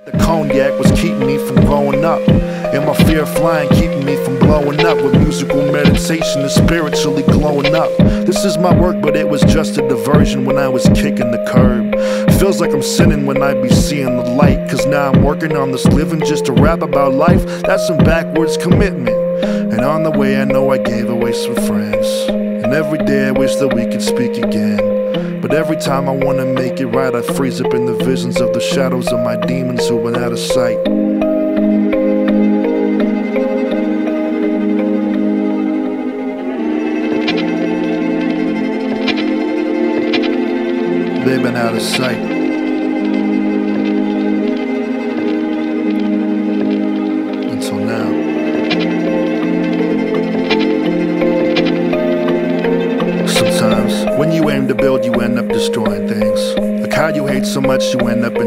The cognac was keeping me from growing up, and my fear of flying keeping me from blowing up. With musical meditation and spiritually glowing up. This is my work, but it was just a diversion when I was kicking the curb. Feels like I'm sinning when I be seeing the light, cause now I'm working on this living just to rap about life. That's some backwards commitment. And on the way I know I gave away some friends, and every day I wish that we could speak again. But every time I wanna make it right, I freeze up in the visions of the shadows of my demons who went out of sight. They've been out of sight. Until now. Sometimes, when you aim to build, you end up destroying things. A car you hate so much, you end up